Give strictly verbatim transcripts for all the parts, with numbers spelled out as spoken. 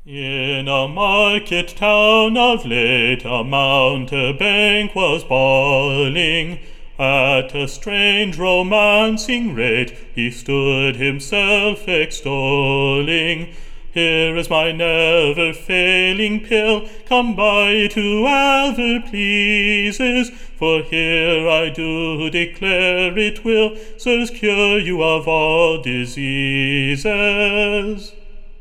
In a market town of late a mountebank was bawling. At a strange romancing rate he stood himself extolling. Here is my never-failing pill, come by it whoever pleases, for here I do declare it will, sirs, cure you of all diseases.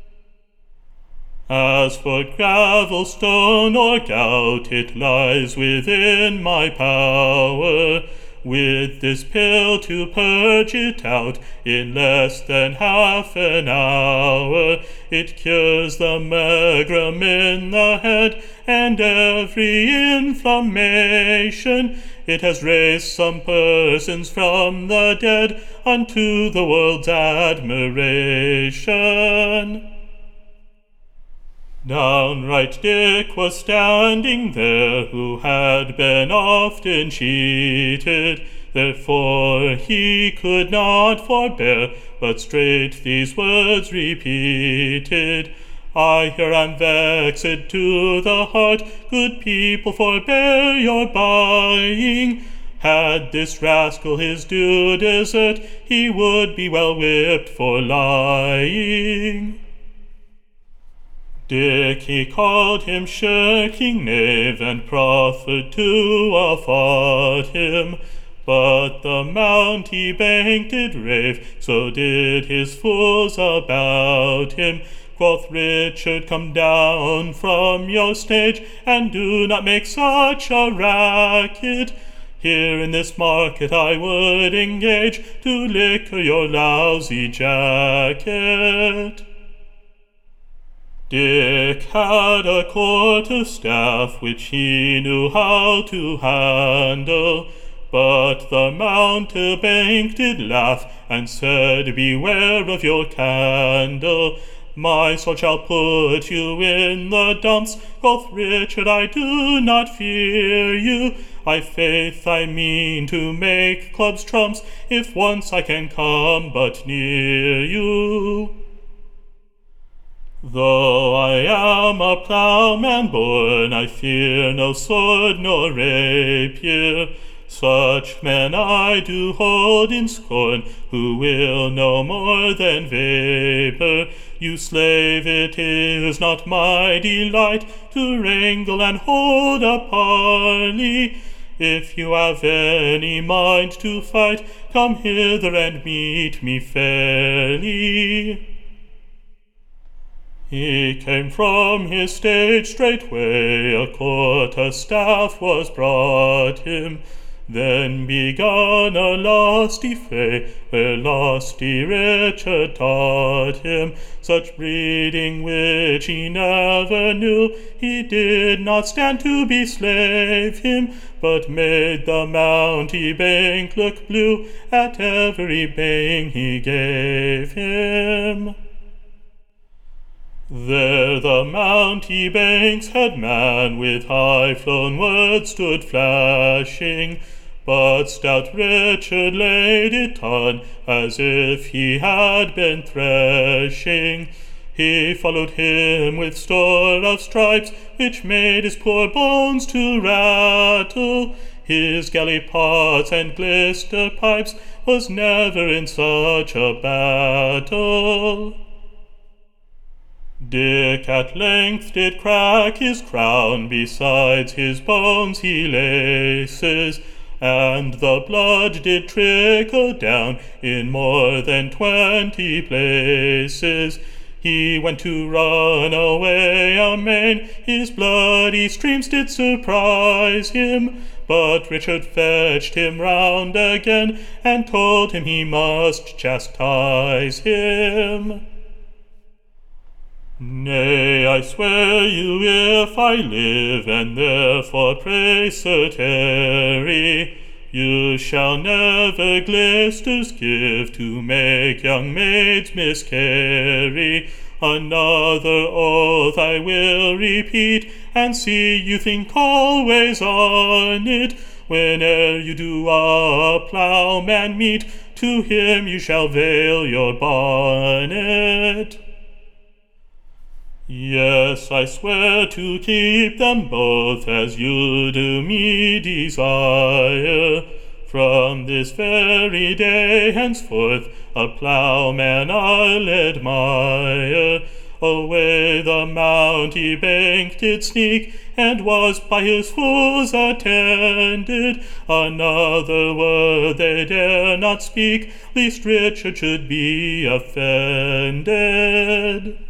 As for gravel, stone, or gout, it lies within my power, with this pill to purge it out in less than half an hour. It cures the megrim in the head and every inflammation. It has raised some persons from the dead unto the world's admiration. Downright Dick was standing there, who had been often cheated. Therefore he could not forbear, but straight these words repeated. I here am vexed to the heart, good people, forbear your buying. Had this rascal his due desert, he would be well whipped for lying. Dick he called him shirking knave, and proffered to afford him. But the mountebank did rave, so did his fools about him. Quoth Richard, come down from your stage, and do not make such a racket. Here in this market I would engage to liquor your lousy jacket. Dick had a quarter-staff which he knew how to handle, but the mountebank did laugh and said, beware of your candle. My sword shall put you in the dumps. Quoth Richard, I do not fear you. I faith I mean to make clubs trumps, if once I can come but near you. Though I am a ploughman born, I fear no sword nor rapier. Such men I do hold in scorn, who will no more than vapour. You slave, it is not my delight to wrangle and hold a parley. If you have any mind to fight, come hither and meet me fairly. He came from his stage straightway, a quarter-staff was brought him. Then begun a lusty fray, where lusty Richard taught him such breeding which he never knew. He did not stand to beslave him, but made the mountebank look blue at every bang he gave him. There the mountebank's headman with high-flown words stood flashing, but stout Richard laid it on as if he had been threshing. He followed him with store of stripes, which made his poor bones to rattle. His gallipots and glister pipes was never in such a battle. Dick at length did crack his crown, besides his bones he laces, and the blood did trickle down in more than twenty places. He went to run away amain, his bloody streams did surprise him, but Richard fetched him round again, and told him he must chastise him. Nay, I swear you if I live, and therefore pray, Sir Terry, you shall never glisters give to make young maids miscarry. Another oath I will repeat, and see you think always on it. Whene'er you do a ploughman meet, to him you shall veil your bonnet. Yes, I swear to keep them both as you do me desire. From this very day henceforth a ploughman I'll admire. Away the mounty bank did sneak, and was by his fools attended. Another word they dare not speak, lest Richard should be offended.